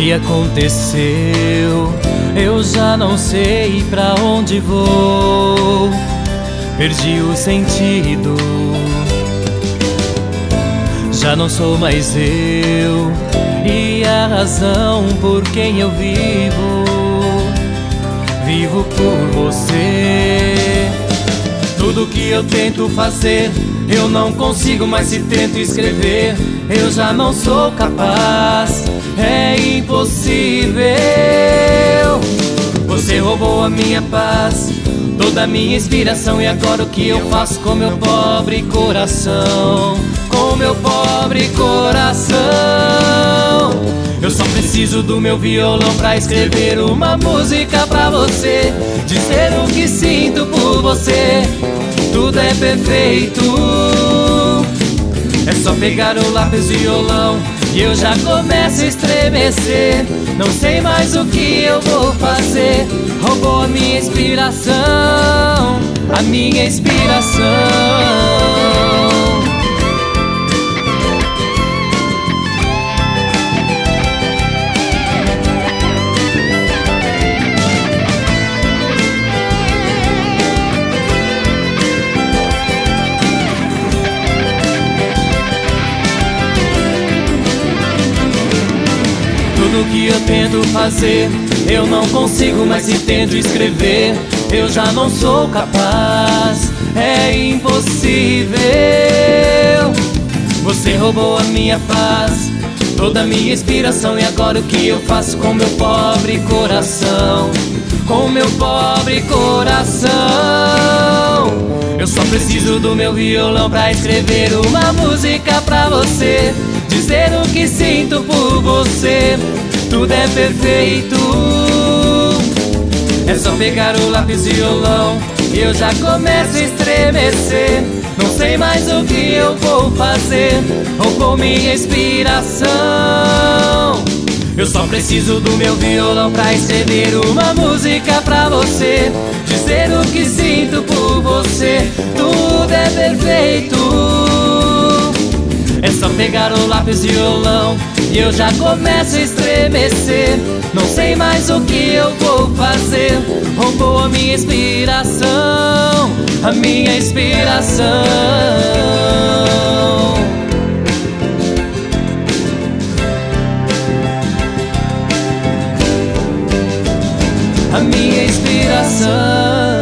que aconteceu? Eu já não sei pra onde vou, perdi o sentido. Já não sou mais eu, e a razão por quem eu vivo, vivo por você. Tudo que eu tento fazer, eu não consigo, mas se tento escrever, eu já não sou capaz, é impossível. Você roubou a minha paz, toda a minha inspiração, e agora o que eu faço com meu pobre coração? Com meu pobre coração. Eu só preciso do meu violão pra escrever uma música pra você, dizer o que sinto por você. Tudo é perfeito, é só pegar o lápis e violão e eu já começo a estremecer. Não sei mais o que eu vou fazer. Roubou a minha inspiração, a minha inspiração. Tudo que eu tento fazer, eu não consigo, mas se tento escrever, eu já não sou capaz, é impossível. Você roubou a minha paz, toda a minha inspiração, e agora o que eu faço com meu pobre coração? Com meu pobre coração. Eu só preciso do meu violão pra escrever uma música pra você, dizer o que sinto por você. Tudo é perfeito, é só pegar o lápis e violão e eu já começo a estremecer. Não sei mais o que eu vou fazer, roubou minha inspiração. Eu só preciso do meu violão pra escrever uma música pra você, dizer o que sinto por você. Tudo é perfeito, é só pegar o lápis e violão e eu já começo a estremecer. Não sei mais o que eu vou fazer, roubou a minha inspiração, a minha inspiração. A minha inspiração.